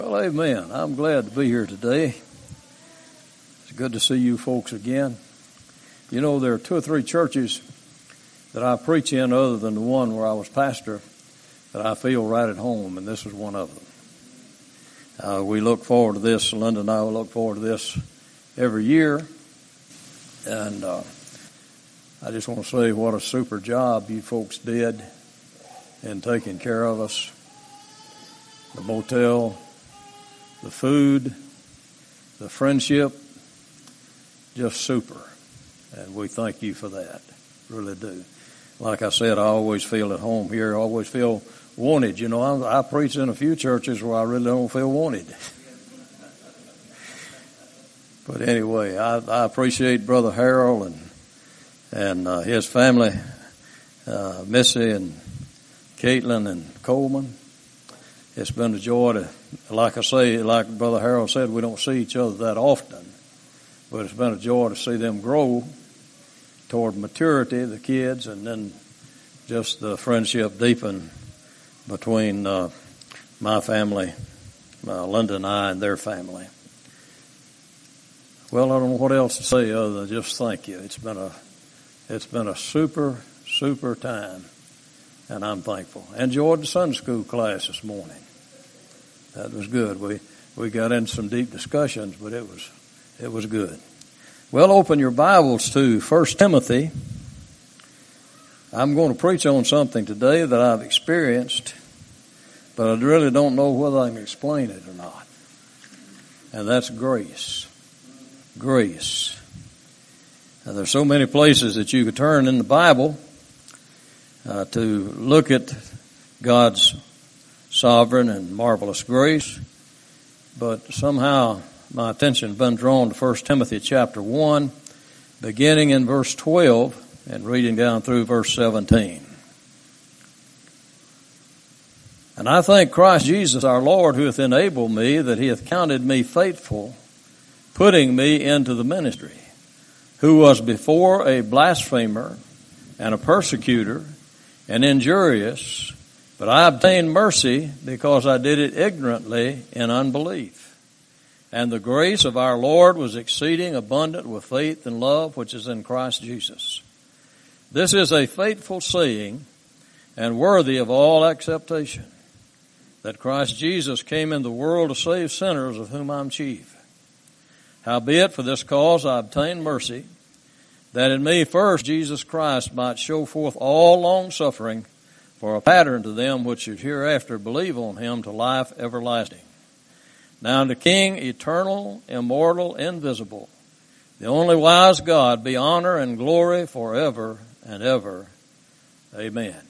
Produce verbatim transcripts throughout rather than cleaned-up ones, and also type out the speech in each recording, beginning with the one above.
Well, amen. I'm glad to be here today. It's good to see you folks again. You know, there are two or three churches that I preach in other than the one where I was pastor that I feel right at home, and this is one of them. Uh, we look forward to this. Linda and I will look forward to this every year. And uh, I just want to say what a super job you folks did in taking care of us. The motel, the food, the friendship, just super. And we thank you for that. Really do. Like I said, I always feel at home here. I always feel wanted. You know, I, I preach in a few churches where I really don't feel wanted. But anyway, I, I appreciate Brother Harold and and uh, his family, uh, Missy and Caitlin and Coleman. It's been a joy to, like I say, like Brother Harold said, we don't see each other that often, but it's been a joy to see them grow toward maturity, the kids, and then just the friendship deepen between uh, my family, uh, Linda and I, and their family. Well, I don't know what else to say other than just thank you. It's been a, it's been a super, super time. And I'm thankful. Enjoyed the Sunday school class this morning. That was good. We we got into some deep discussions, but it was it was good. Well, open your Bibles to First Timothy. I'm going to preach on something today that I've experienced, but I really don't know whether I can explain it or not. And that's grace. Grace. And there's so many places that you could turn in the Bible Uh, to look at God's sovereign and marvelous grace, but somehow my attention has been drawn to First Timothy chapter one, beginning in verse twelve and reading down through verse seventeen. And I thank Christ Jesus our Lord, who hath enabled me, that he hath counted me faithful, putting me into the ministry, who was before a blasphemer and a persecutor, and injurious, but I obtained mercy because I did it ignorantly in unbelief. And the grace of our Lord was exceeding abundant with faith and love which is in Christ Jesus. This is a faithful saying and worthy of all acceptation, that Christ Jesus came in the world to save sinners, of whom I'm chief. Howbeit for this cause I obtained mercy, that in me first Jesus Christ might show forth all long-suffering for a pattern to them which should hereafter believe on him to life everlasting. Now unto King, eternal, immortal, invisible, the only wise God, be honor and glory forever and ever. Amen.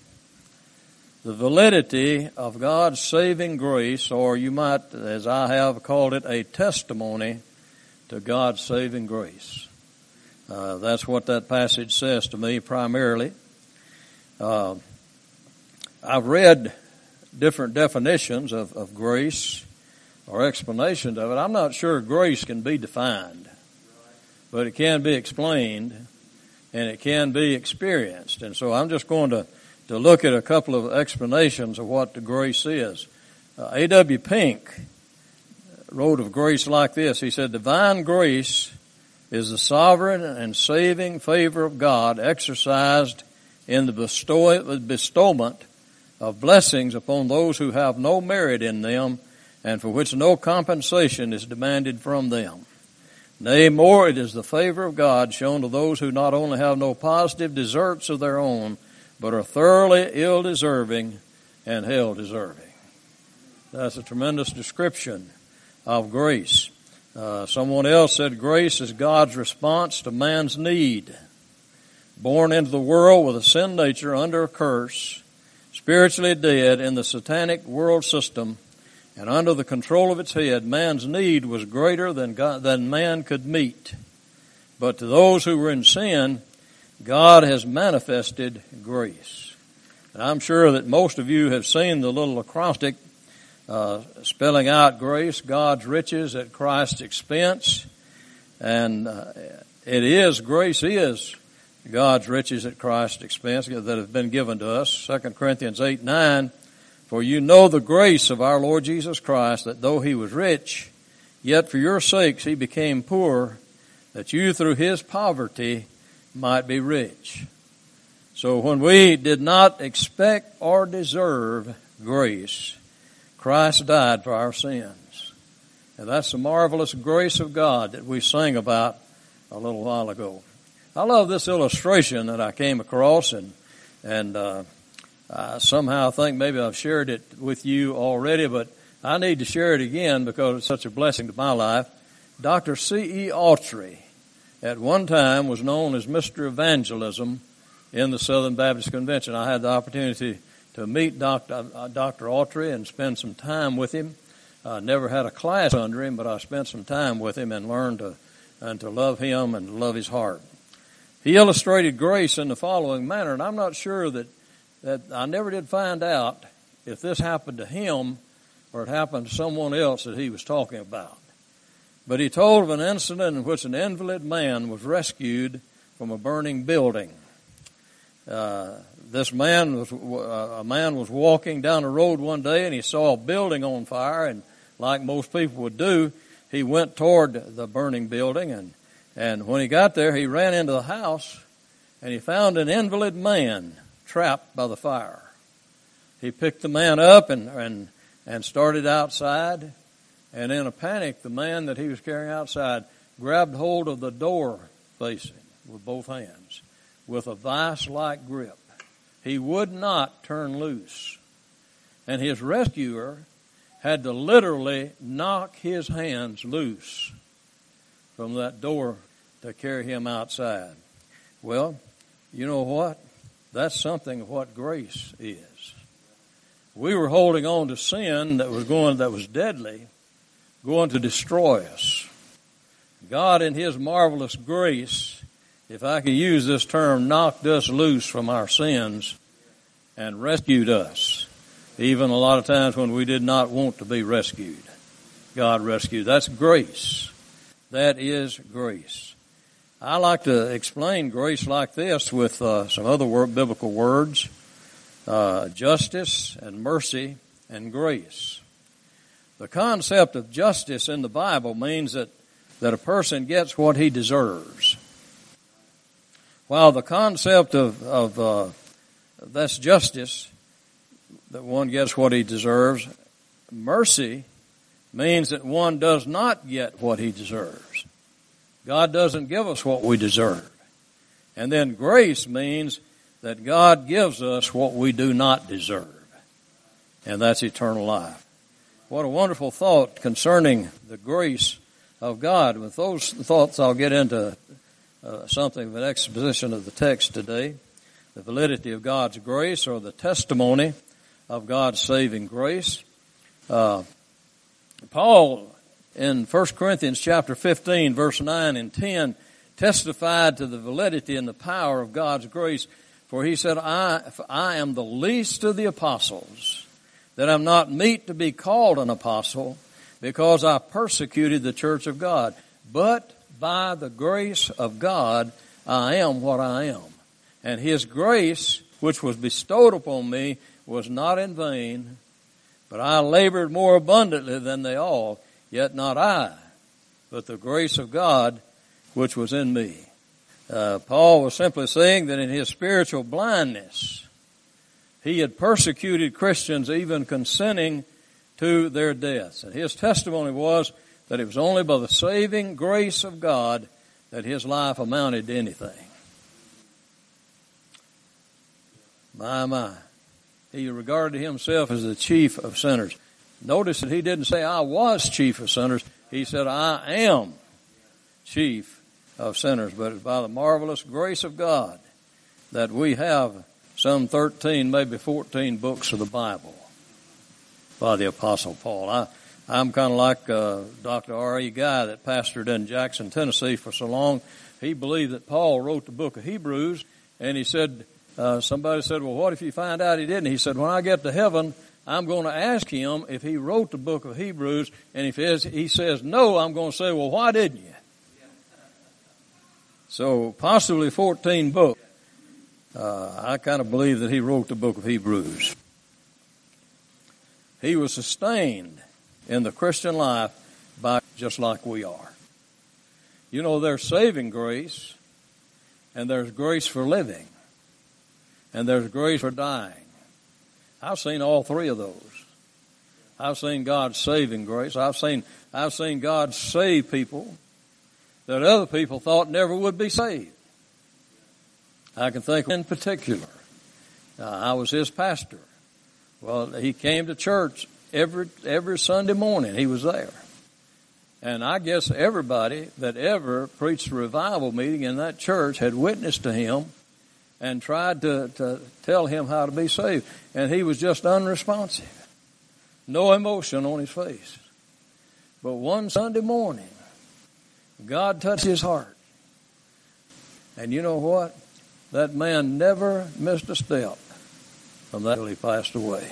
The validity of God's saving grace, or you might, as I have called it, a testimony to God's saving grace. Uh, that's what that passage says to me primarily. Uh, I've read different definitions of, of grace or explanations of it. I'm not sure grace can be defined, but it can be explained and it can be experienced. And so I'm just going to, to look at a couple of explanations of what the grace is. Uh, A W Pink wrote of grace like this. He said, divine grace is the sovereign and saving favor of God exercised in the bestow- bestowment of blessings upon those who have no merit in them and for which no compensation is demanded from them. Nay, more, it is the favor of God shown to those who not only have no positive deserts of their own, but are thoroughly ill-deserving and hell-deserving. That's a tremendous description of grace. Uh, someone else said grace is God's response to man's need. Born into the world with a sin nature under a curse, spiritually dead in the satanic world system, and under the control of its head, man's need was greater than God, than man could meet. But to those who were in sin, God has manifested grace. And I'm sure that most of you have seen the little acrostic Uh, spelling out grace, God's riches at Christ's expense. And uh, it is, grace is God's riches at Christ's expense that have been given to us. Second Corinthians eight nine, For you know the grace of our Lord Jesus Christ, that though he was rich, yet for your sakes he became poor, that you through his poverty might be rich. So when we did not expect or deserve grace, Christ died for our sins. And that's the marvelous grace of God that we sang about a little while ago. I love this illustration that I came across, and and uh, I somehow think maybe I've shared it with you already, but I need to share it again because it's such a blessing to my life. Doctor C E Autry at one time was known as Mister Evangelism in the Southern Baptist Convention. I had the opportunity to meet Doctor Uh, Doctor Autry and spend some time with him. I never had a class under him, but I spent some time with him and learned to and to love him and love his heart. He illustrated grace in the following manner, and I'm not sure that, that I never did find out if this happened to him or it happened to someone else that he was talking about. But he told of an incident in which an invalid man was rescued from a burning building. Uh, this man was, uh, a man was walking down the road one day and he saw a building on fire, and like most people would do, he went toward the burning building, and And when he got there, he ran into the house, and he found an invalid man trapped by the fire. He picked the man up and and and started outside, and in a panic, the man that he was carrying outside grabbed hold of the door facing with both hands with a vice-like grip. He would not turn loose, and his rescuer had to literally knock his hands loose from that door to carry him outside. Well, you know what? That's something of what grace is. We were holding on to sin that was going, that was deadly, going to destroy us. God in his marvelous grace, if I could use this term, knocked us loose from our sins and rescued us. Even a lot of times when we did not want to be rescued, God rescued. That's grace. That is grace. I like to explain grace like this with uh, some other word, biblical words, uh, justice and mercy and grace. The concept of justice in the Bible means that, that a person gets what he deserves. While the concept of, of uh, that's justice, that one gets what he deserves, mercy means that one does not get what he deserves. God doesn't give us what we deserve. And then grace means that God gives us what we do not deserve. And that's eternal life. What a wonderful thought concerning the grace of God. With those thoughts, I'll get into uh, something of an exposition of the text today. The validity of God's grace, or the testimony of God's saving grace. Uh, Paul, in First Corinthians chapter fifteen, verse nine and ten, testified to the validity and the power of God's grace. For he said, I, I am the least of the apostles, that I'm not meet to be called an apostle, because I persecuted the church of God. But by the grace of God, I am what I am. And his grace, which was bestowed upon me, was not in vain, but I labored more abundantly than they all, yet not I, but the grace of God which was in me. Uh, Paul was simply saying that in his spiritual blindness, he had persecuted Christians, even consenting to their deaths. And his testimony was that it was only by the saving grace of God that his life amounted to anything. My, my. He regarded himself as the chief of sinners. Notice that he didn't say, I was chief of sinners. He said, I am chief of sinners. But it's by the marvelous grace of God that we have some thirteen, maybe fourteen books of the Bible by the Apostle Paul. I, I'm kind of like uh, Doctor R E Guy that pastored in Jackson, Tennessee for so long. He believed that Paul wrote the book of Hebrews, and he said, Uh, somebody said, well, what if you find out he didn't? He said, when I get to heaven, I'm going to ask him if he wrote the book of Hebrews, and if he says no, I'm going to say, well, why didn't you? So possibly fourteen books. Uh, I kind of believe that he wrote the book of Hebrews. He was sustained in the Christian life by just like we are. You know, there's saving grace, and there's grace for living, and there's grace for dying. I've seen all three of those. I've seen God's saving grace. I've seen I've seen God save people that other people thought never would be saved. I can think in particular. Uh, I was his pastor. Well, he came to church every every Sunday morning. He was there. And I guess everybody that ever preached a revival meeting in that church had witnessed to him and tried to, to tell him how to be saved. And he was just unresponsive. No emotion on his face. But one Sunday morning, God touched his heart. And you know what? That man never missed a step from that until he passed away.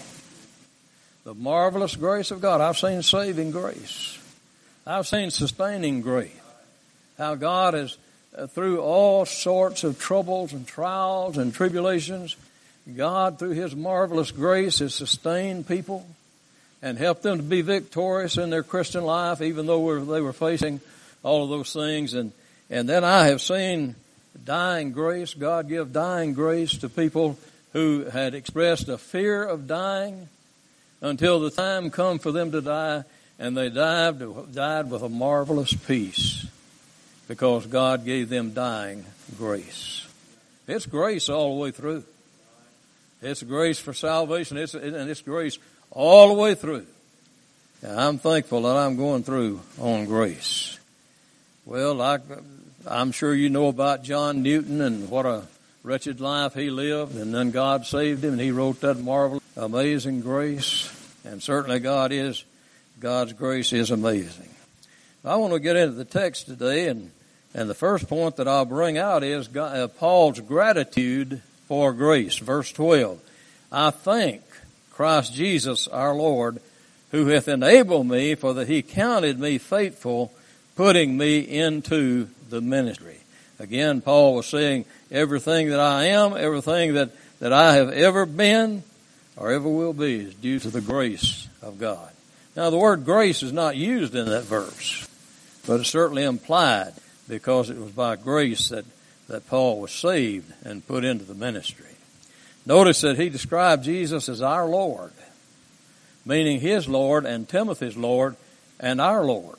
The marvelous grace of God. I've seen saving grace. I've seen sustaining grace. How God has, uh, through all sorts of troubles and trials and tribulations, God, through His marvelous grace, has sustained people and helped them to be victorious in their Christian life, even though they were facing all of those things. And, and then I have seen dying grace. God give dying grace to people who had expressed a fear of dying until the time come for them to die. And they died, died with a marvelous peace because God gave them dying grace. It's grace all the way through. It's grace for salvation. It's, and it's grace all the way through. And I'm thankful that I'm going through on grace. Well, I, I'm sure you know about John Newton and what a wretched life he lived. And then God saved him and he wrote that marvelous, amazing grace. And certainly God is God's grace is amazing. I want to get into the text today, and, and the first point that I'll bring out is God, uh, Paul's gratitude for grace. Verse twelve, I thank Christ Jesus our Lord, who hath enabled me, for that he counted me faithful, putting me into the ministry. Again, Paul was saying everything that I am, everything that, that I have ever been or ever will be is due to the grace of God. Now, the word grace is not used in that verse, but it's certainly implied because it was by grace that, that Paul was saved and put into the ministry. Notice that he described Jesus as our Lord, meaning his Lord and Timothy's Lord and our Lord.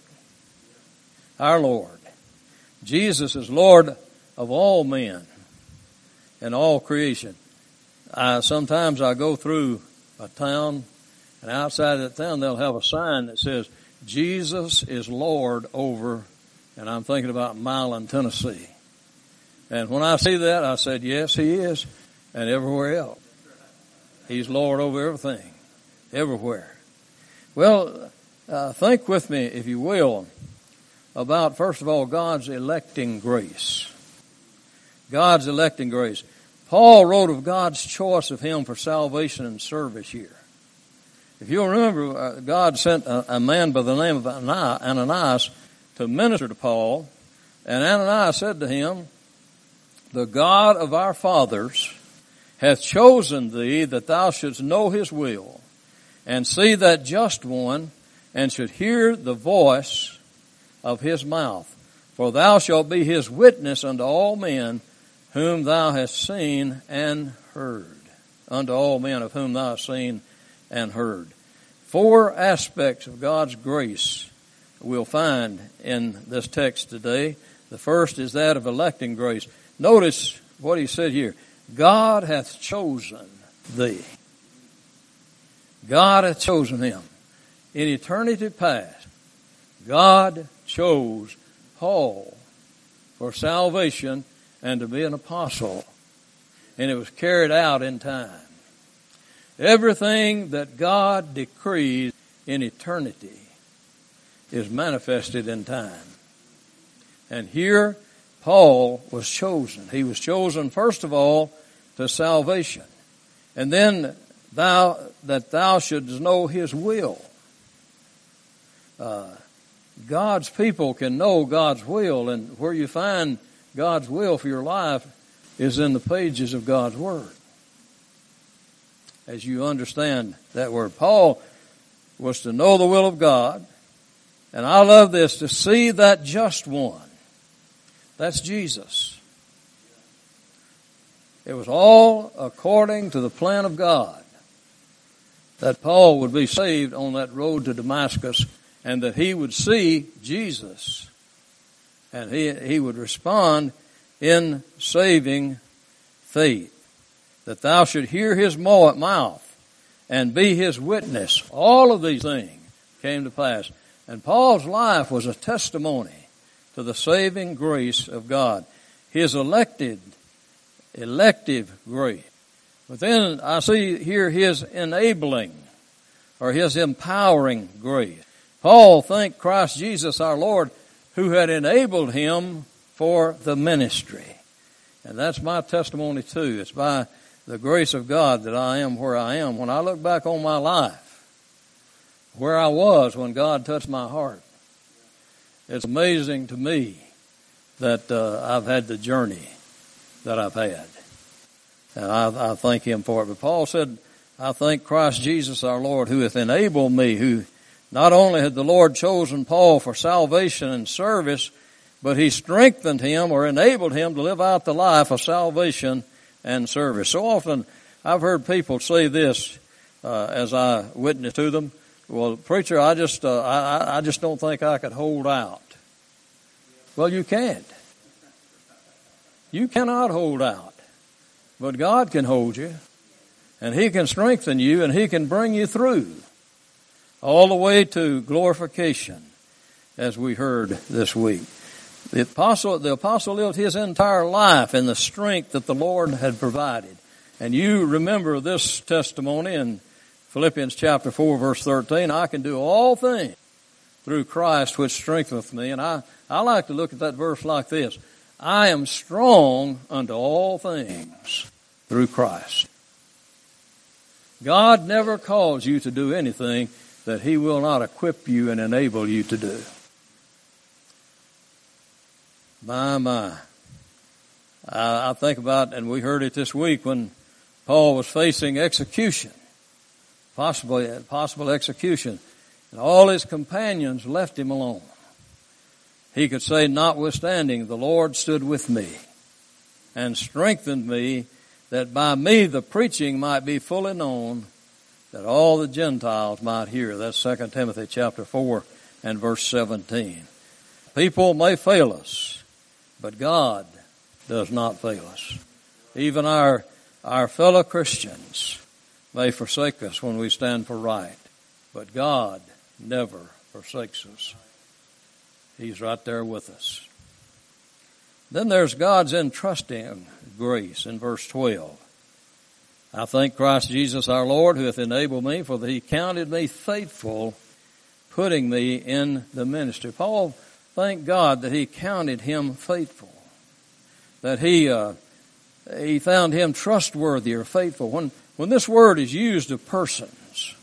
Our Lord. Jesus is Lord of all men and all creation. I, sometimes I go through a town, and outside of that town, they'll have a sign that says, Jesus is Lord over, and I'm thinking about Milan, Tennessee. And when I see that, I said, yes, he is, and everywhere else. He's Lord over everything, everywhere. Well, uh, think with me, if you will, about, first of all, God's electing grace. God's electing grace. Paul wrote of God's choice of him for salvation and service here. If you'll remember, uh, God sent a, a man by the name of Ananias to minister to Paul, and Ananias said to him, the God of our fathers hath chosen thee that thou shouldst know his will, and see that just one, and should hear the voice of his mouth. For thou shalt be his witness unto all men whom thou hast seen and heard. Unto all men of whom thou hast seen and heard. Four aspects of God's grace we'll find in this text today. The first is that of electing grace. Notice what he said here. God hath chosen thee. God hath chosen him. In eternity past, God chose Paul for salvation and to be an apostle. And it was carried out in time. Everything that God decrees in eternity is manifested in time. And here, Paul was chosen. He was chosen, first of all, to salvation. And then thou, that thou shouldst know his will. Uh, God's people can know God's will, and where you find God's will for your life is in the pages of God's Word. As you understand that word. Paul was to know the will of God. And I love this, to see that just one. That's Jesus. It was all according to the plan of God that Paul would be saved on that road to Damascus, and that he would see Jesus. And he, he would respond in saving faith. That thou should hear his mouth and be his witness. All of these things came to pass. And Paul's life was a testimony to the saving grace of God. His elected, elective grace. But then I see here his enabling, or his empowering grace. Paul thanked Christ Jesus our Lord, who had enabled him for the ministry. And that's my testimony too. It's by the grace of God that I am where I am. When I look back on my life, where I was when God touched my heart, it's amazing to me that uh, I've had the journey that I've had. And I, I thank him for it. But Paul said, I thank Christ Jesus our Lord, who hath enabled me, who not only had the Lord chosen Paul for salvation and service, but he strengthened him or enabled him to live out the life of salvation and service. So often I've heard people say this uh, as I witness to them. Well, preacher, I just uh, I, I just don't think I could hold out. Well, you can't. You cannot hold out. But God can hold you, and he can strengthen you, and he can bring you through all the way to glorification, as we heard this week. The apostle, the apostle lived his entire life in the strength that the Lord had provided. And you remember this testimony in Philippians chapter four, verse thirteen. I can do all things through Christ which strengtheneth me. And I, I like to look at that verse like this. I am strong unto all things through Christ. God never calls you to do anything that he will not equip you and enable you to do. My, my. I, I think about, and we heard it this week, when Paul was facing execution, possibly possible execution, and all his companions left him alone. He could say, notwithstanding, the Lord stood with me and strengthened me, that by me the preaching might be fully known, that all the Gentiles might hear. That's Second Timothy chapter four and verse seventeen. People may fail us, but God does not fail us. Even our, our fellow Christians may forsake us when we stand for right, but God never forsakes us. He's right there with us. Then there's God's entrusting grace in verse twelve. I thank Christ Jesus our Lord, who hath enabled me, for that he counted me faithful, putting me in the ministry. Paul thanked God that he counted him faithful, that he uh, he found him trustworthy or faithful. When when this word is used of persons,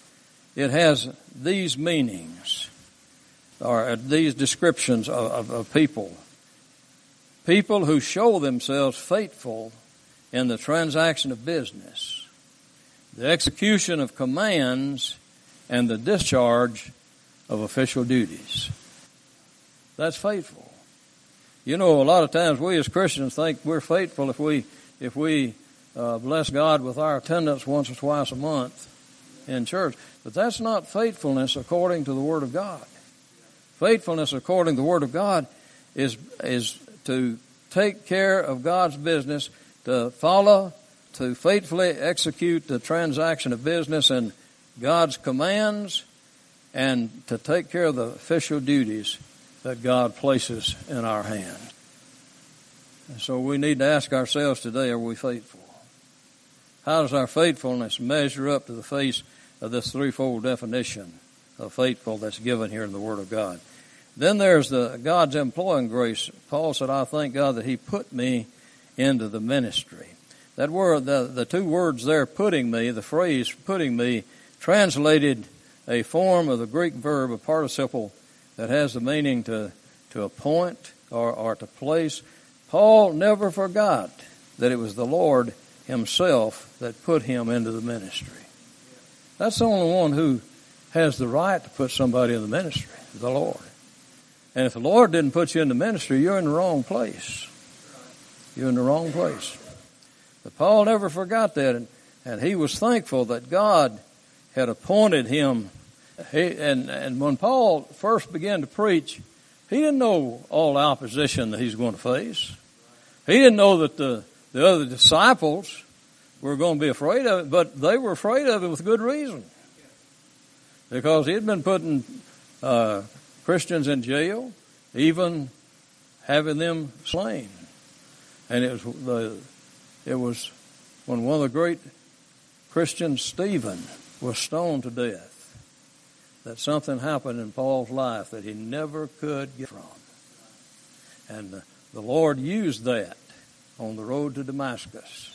it has these meanings, or these descriptions of, of, of people. People who show themselves faithful in the transaction of business, the execution of commands, and the discharge of official duties. That's faithful. You know, a lot of times we as Christians think we're faithful if we if we uh, bless God with our attendance once or twice a month in church. But that's not faithfulness according to the Word of God. Faithfulness according to the Word of God is is to take care of God's business, to follow, to faithfully execute the transaction of business and God's commands, and to take care of the official duties that God places in our hands. And so we need to ask ourselves today, are we faithful? How does our faithfulness measure up to the face of this threefold definition of faithful that's given here in the Word of God? Then there's the God's employing grace. Paul said, I thank God that he put me into the ministry. That word, the, the two words there, putting me, the phrase putting me, translated a form of the Greek verb, a participle that has the meaning to, to appoint or, or to place. Paul never forgot that it was the Lord himself that put him into the ministry. That's the only one who has the right to put somebody in the ministry, the Lord. And if the Lord didn't put you in the ministry, you're in the wrong place. You're in the wrong place. But Paul never forgot that, and, and he was thankful that God had appointed him. He, and, and when Paul first began to preach, he didn't know all the opposition that he's going to face. He didn't know that the, the other disciples were going to be afraid of it, but they were afraid of it with good reason. Because he had been putting uh, Christians in jail, even having them slain. And it was the it was when one of the great Christians, Stephen, was stoned to death, that something happened in Paul's life that he never could get from. And the, the Lord used that on the road to Damascus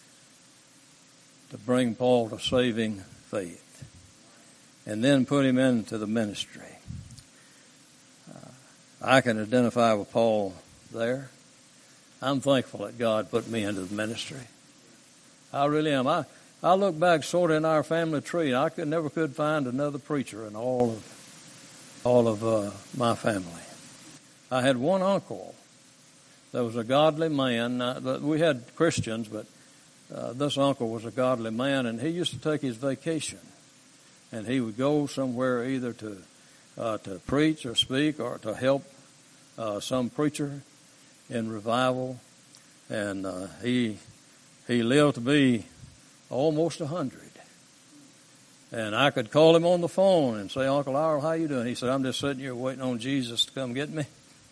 to bring Paul to saving faith, and then put him into the ministry. Uh, I can identify with Paul there. I'm thankful that God put me into the ministry. I really am. I, I look back sort of in our family tree, and I could never could find another preacher in all of all of uh, my family. I had one uncle that was a godly man. Uh, we had Christians, but uh, this uncle was a godly man, and he used to take his vacation, and he would go somewhere either to uh, to preach or speak or to help uh, some preacher in revival, and uh, he he lived to be almost a hundred. And I could call him on the phone and say, "Uncle Howard, how you doing?" He said, "I'm just sitting here waiting on Jesus to come get me."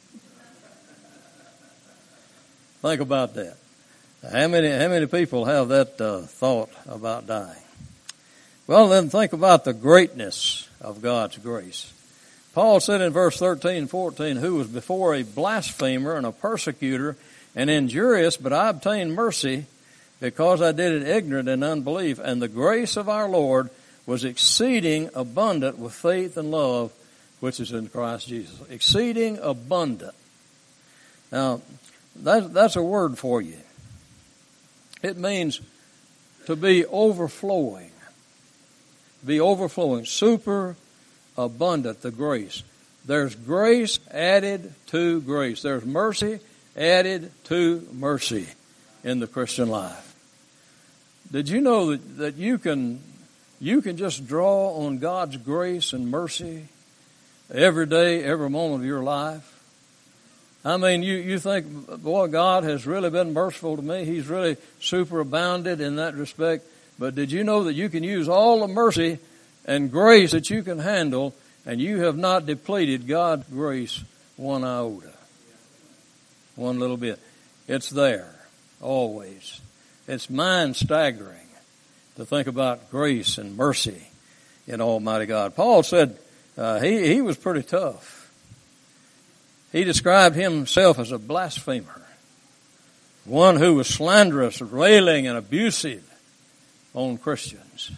Think about that. How many how many people have that uh, thought about dying? Well, then think about the greatness of God's grace. Paul said in verse thirteen and fourteen, "Who was before a blasphemer and a persecutor and injurious, but I obtained mercy because I did it ignorant and unbelief. And the grace of our Lord was exceeding abundant with faith and love, which is in Christ Jesus." Exceeding abundant. Now, that, that's a word for you. It means to be overflowing. Be overflowing. Super abundant, the grace. There's grace added to grace. There's mercy added to mercy in the Christian life. Did you know that, that you can you can just draw on God's grace and mercy every day, every moment of your life? I mean, you, you think, boy, God has really been merciful to me. He's really superabounded in that respect. But did you know that you can use all the mercy and grace that you can handle, and you have not depleted God's grace one iota, one little bit? It's there, always. It's mind-staggering to think about grace and mercy in Almighty God. Paul said uh, he, he was pretty tough. He described himself as a blasphemer, one who was slanderous, railing, and abusive on Christians.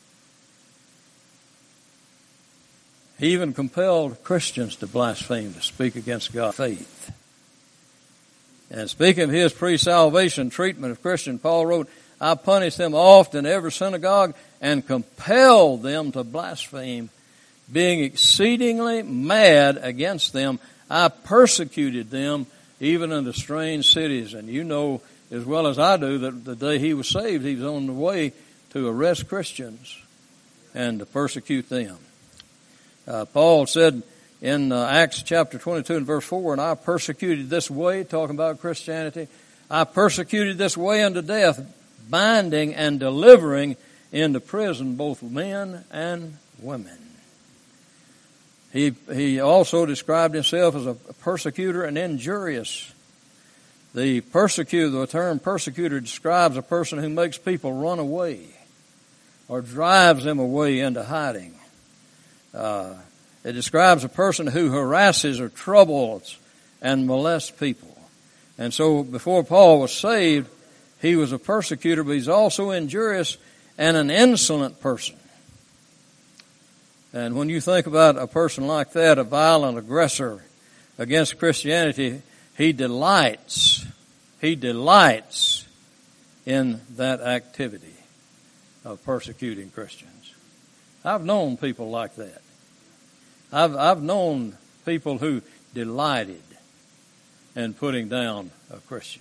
He even compelled Christians to blaspheme, to speak against God's faith. And speaking of his pre-salvation treatment of Christians, Paul wrote, "I punished them oft in every synagogue and compelled them to blaspheme, being exceedingly mad against them. I persecuted them even in the strange cities." And you know as well as I do that the day he was saved, he was on the way to arrest Christians and to persecute them. Uh, Paul said in uh, Acts chapter twenty-two and verse four, "And I persecuted this way," talking about Christianity, "I persecuted this way unto death, binding and delivering into prison both men and women." He he also described himself as a persecutor and injurious. The persecutor, the term persecutor, describes a person who makes people run away or drives them away into hiding. Uh, it describes a person who harasses or troubles and molests people. And so before Paul was saved, he was a persecutor, but he's also injurious and an insolent person. And when you think about a person like that, a violent aggressor against Christianity, he delights, he delights in that activity of persecuting Christians. I've known people like that. I've, I've known people who delighted in putting down a Christian.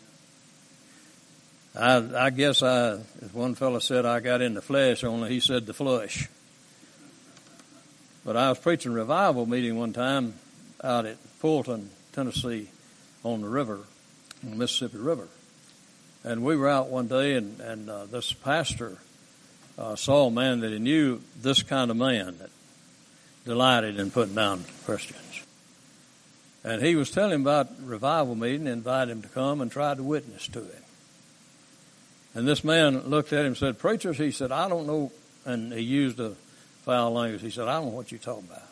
I, I guess I, as one fellow said, I got in the flesh, only he said the flush. But I was preaching a revival meeting one time out at Fulton, Tennessee, on the river, on the Mississippi River. And we were out one day, and, and uh, this pastor uh, saw a man that he knew, this kind of man that delighted in putting down Christians. And he was telling him about revival meeting, invited him to come and tried to witness to it. And this man looked at him and said, "Preachers," he said, "I don't know," and he used a foul language. He said, "I don't know what you're talking about."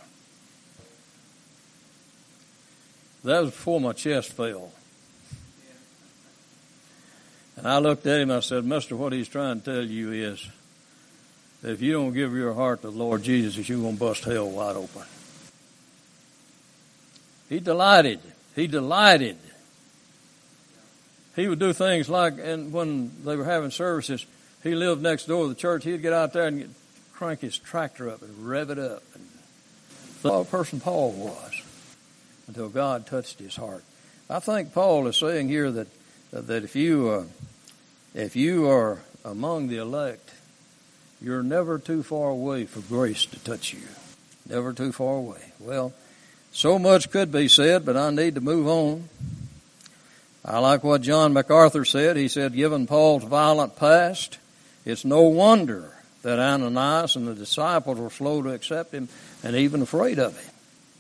That was before my chest fell. And I looked at him and I said, "Mister, what he's trying to tell you is that if you don't give your heart to the Lord Jesus, you're going to bust hell wide open." He delighted. He delighted. He would do things like, and when they were having services, he lived next door to the church. He'd get out there and get, crank his tractor up and rev it up. And the person Paul was, until God touched his heart. I think Paul is saying here that that if you uh, if you are among the elect, you're never too far away for grace to touch you. Never too far away. Well, so much could be said, but I need to move on. I like what John MacArthur said. He said, given Paul's violent past, it's no wonder that Ananias and the disciples were slow to accept him and even afraid of him.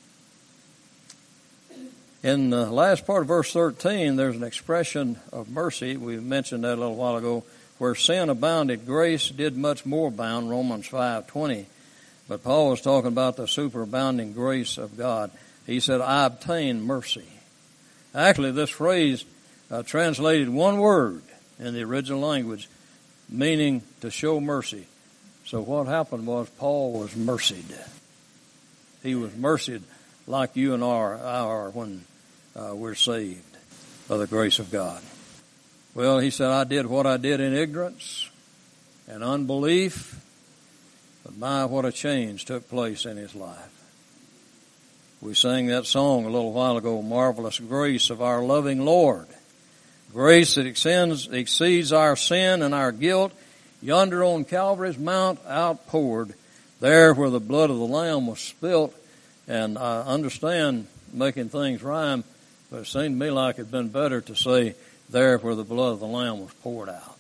In the last part of verse thirteen, there's an expression of mercy. We mentioned that a little while ago. Where sin abounded, grace did much more abound, Romans five twenty. But Paul was talking about the superabounding grace of God. He said, I obtained mercy. Actually, this phrase uh, translated one word in the original language, meaning to show mercy. So what happened was Paul was mercied. He was mercied like you and I are when uh, we're saved by the grace of God. Well, he said, I did what I did in ignorance and unbelief, but my, what a change took place in his life. We sang that song a little while ago, Marvelous Grace of Our Loving Lord. Grace that extends, exceeds our sin and our guilt, yonder on Calvary's Mount outpoured, there where the blood of the Lamb was spilt. And I understand making things rhyme, but it seemed to me like it'd been better to say, there where the blood of the Lamb was poured out.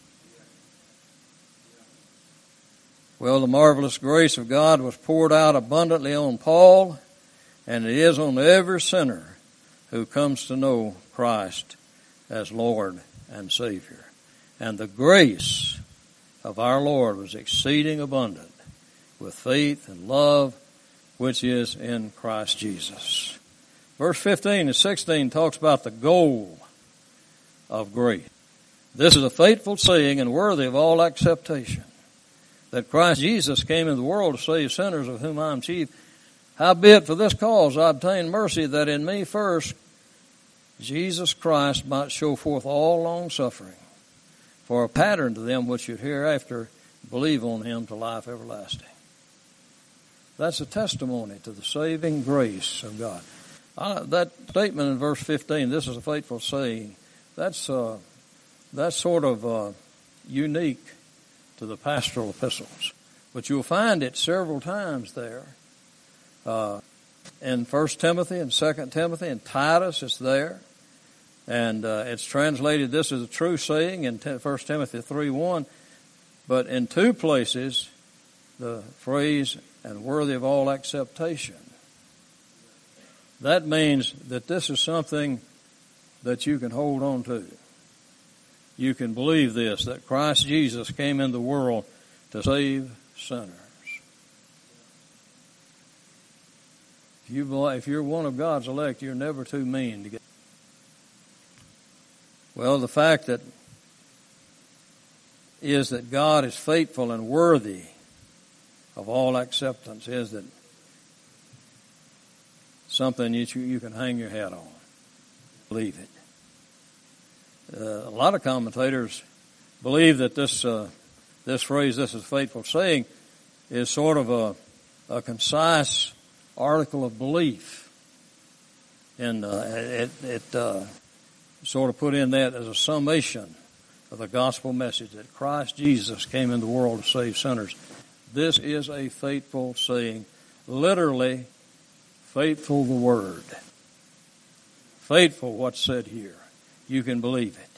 Well, the marvelous grace of God was poured out abundantly on Paul, and it is on every sinner who comes to know Christ as Lord and Savior. And the grace of our Lord was exceeding abundant with faith and love, which is in Christ Jesus. Verse fifteen and sixteen talks about the goal of grace. This is a faithful saying and worthy of all acceptation, that Christ Jesus came into the world to save sinners, of whom I am chief. Howbeit for this cause I obtained mercy, that in me first Jesus Christ might show forth all long suffering, for a pattern to them which should hereafter believe on him to life everlasting. That's a testimony to the saving grace of God. Uh, that statement in verse fifteen, this is a faithful saying, that's uh, that's sort of uh, unique to the pastoral epistles. But you'll find it several times there. Uh, in First Timothy and Second Timothy and Titus, it's there. And uh, it's translated, this is a true saying in First Timothy three one. But in two places, the phrase, and worthy of all acceptation. That means that this is something that you can hold on to. You can believe this, that Christ Jesus came into the world to save sinners. If, you, if you're one of God's elect, you're never too mean to get. Well, the fact that is that God is faithful and worthy of all acceptance is that something that you, you can hang your hat on. Believe it. Uh, a lot of commentators believe that this uh, this phrase, this is faithful saying, is sort of a, a concise article of belief. And uh, it, it uh, sort of put in that as a summation of the gospel message that Christ Jesus came into the world to save sinners. This is a faithful saying. Literally, faithful the word. Faithful what's said here. You can believe it.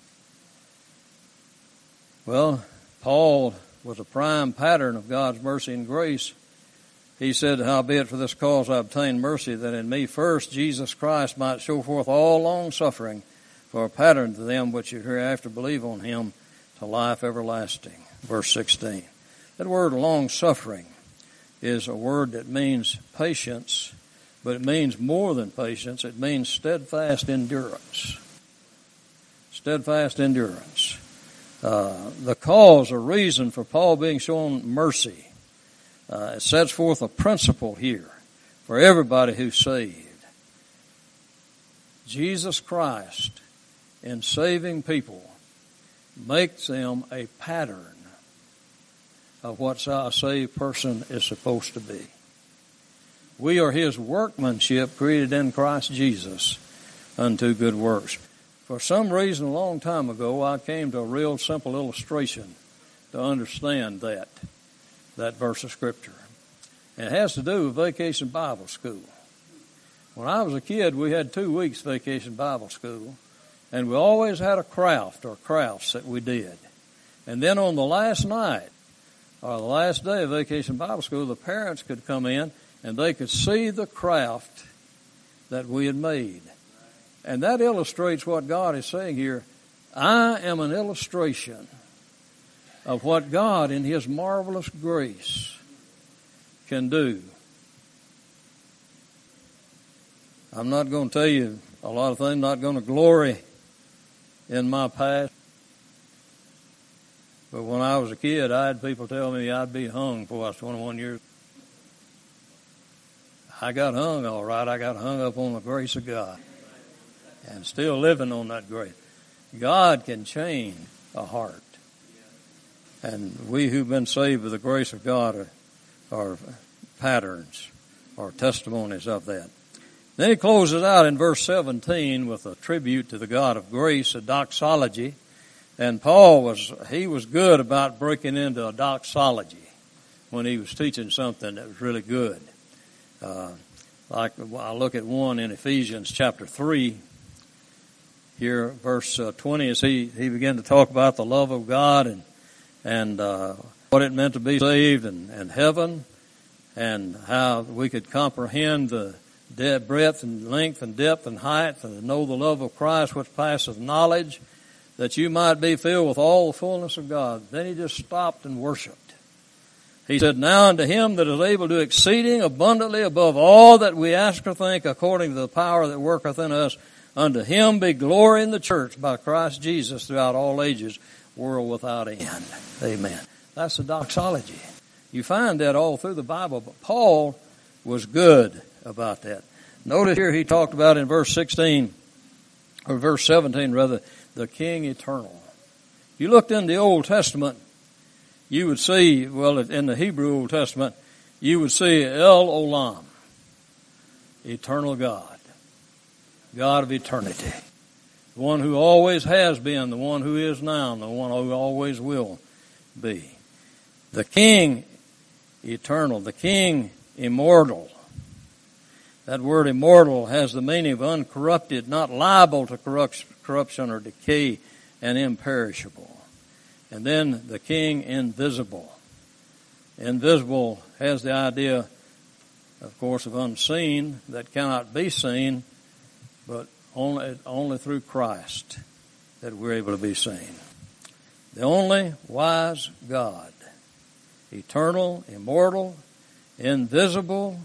Well, Paul was a prime pattern of God's mercy and grace. He said, howbeit for this cause I obtained mercy, that in me first Jesus Christ might show forth all long suffering, for a pattern to them which should hereafter believe on him to life everlasting. Verse sixteen. That word long suffering is a word that means patience, but it means more than patience. It means steadfast endurance. Steadfast endurance. Uh, the cause or reason for Paul being shown mercy, uh, it sets forth a principle here for everybody who's saved. Jesus Christ, in saving people, makes them a pattern of what a saved person is supposed to be. We are his workmanship created in Christ Jesus unto good works. For some reason a long time ago, I came to a real simple illustration to understand that, that verse of Scripture. And it has to do with Vacation Bible School. When I was a kid, we had two weeks Vacation Bible School, and we always had a craft or crafts that we did. And then on the last night, or the last day of Vacation Bible School, the parents could come in and they could see the craft that we had made. And that illustrates what God is saying here. I am an illustration of what God in his marvelous grace can do. I'm not going to tell you a lot of things, I'm not going to glory in my past. But when I was a kid, I had people tell me I'd be hung before I was twenty-one years. I got hung all right. I got hung up on the grace of God. And still living on that grace. God can change a heart. And we who've been saved by the grace of God are, are patterns or testimonies of that. Then he closes out in verse seventeen with a tribute to the God of grace, a doxology. And Paul was, he was good about breaking into a doxology when he was teaching something that was really good. Uh, like I look at one in Ephesians chapter three. Here, verse uh, twenty, as he, he began to talk about the love of God and, and, uh, what it meant to be saved and, and heaven and how we could comprehend the depth, breadth and length and depth and height and to know the love of Christ which passeth knowledge, that you might be filled with all the fullness of God. Then he just stopped and worshiped. He said, now unto him that is able to do exceeding abundantly above all that we ask or think, according to the power that worketh in us, unto him be glory in the church by Christ Jesus throughout all ages, world without end. Amen. That's the doxology. You find that all through the Bible, but Paul was good about that. Notice here he talked about in verse sixteen, or verse seventeen rather, the King eternal. If you looked in the Old Testament, you would see, well, in the Hebrew Old Testament, you would see El Olam, eternal God, God of eternity, the one who always has been, the one who is now, and the one who always will be. The King eternal, the King immortal. That word immortal has the meaning of uncorrupted, not liable to corruption or decay, and imperishable. And then the King invisible. Invisible has the idea, of course, of unseen, that cannot be seen, but only, only through Christ that we're able to be seen. The only wise God, eternal, immortal, invisible,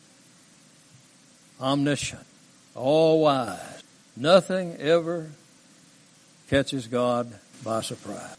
omniscient, all wise. Nothing ever catches God by surprise.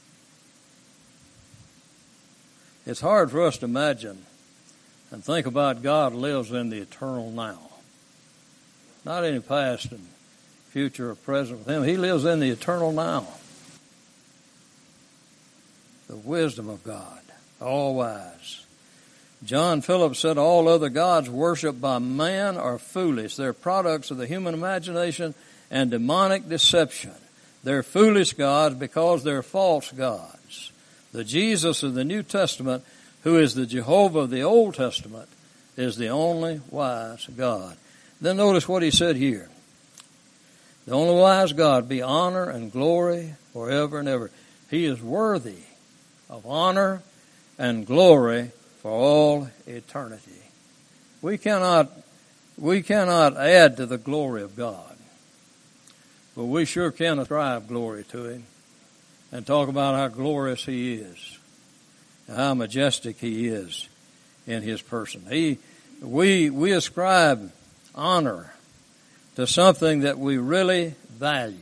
It's hard for us to imagine and think about God lives in the eternal now. Not any past and future or present with him. He lives in the eternal now. The wisdom of God, all wise. John Phillips said all other gods worshipped by man are foolish. They're products of the human imagination and demonic deception. They're foolish gods because they're false gods. The Jesus of the New Testament, who is the Jehovah of the Old Testament, is the only wise God. Then notice what he said here. The only wise God be honor and glory forever and ever. He is worthy of honor and glory for all eternity. We cannot, we cannot add to the glory of God, but we sure can ascribe glory to Him and talk about how glorious He is and how majestic He is in His person. He, we, we ascribe honor to something that we really value.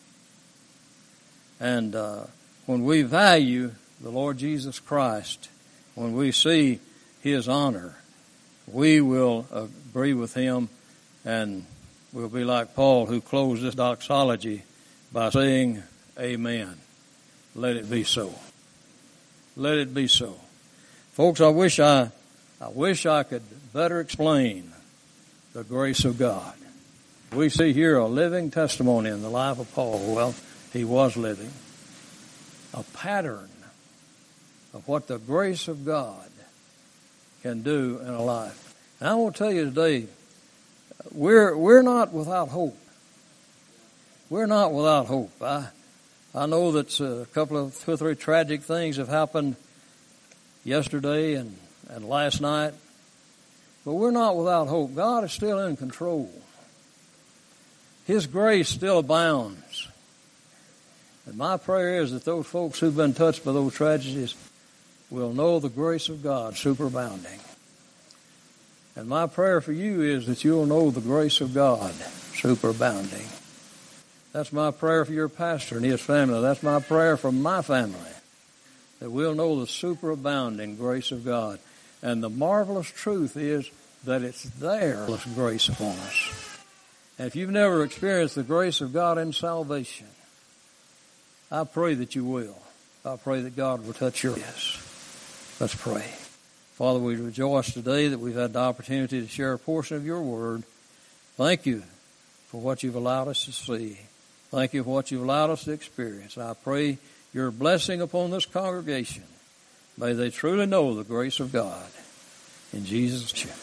And uh, when we value the Lord Jesus Christ, when we see His honor, we will agree with Him, and we'll be like Paul, who closed this doxology by saying, Amen. Let it be so. Let it be so. Folks, I wish I, I wish I could better explain the grace of God. We see here a living testimony in the life of Paul. Well, he was living. A pattern of what the grace of God can do in a life. And I want to tell you today, we're we're not without hope. We're not without hope. I I know that a couple of two or three tragic things have happened yesterday and, and last night, but we're not without hope. God is still in control. His grace still abounds. And my prayer is that those folks who've been touched by those tragedies will know the grace of God superabounding. And my prayer for you is that you'll know the grace of God superabounding. That's my prayer for your pastor and his family. That's my prayer for my family, that we'll know the superabounding grace of God. And the marvelous truth is that it's there, this grace upon us. And if you've never experienced the grace of God in salvation, I pray that you will. I pray that God will touch your yes. Let's pray. Father, we rejoice today that we've had the opportunity to share a portion of your word. Thank you for what you've allowed us to see. Thank you for what you've allowed us to experience. I pray your blessing upon this congregation. May they truly know the grace of God. In Jesus' name.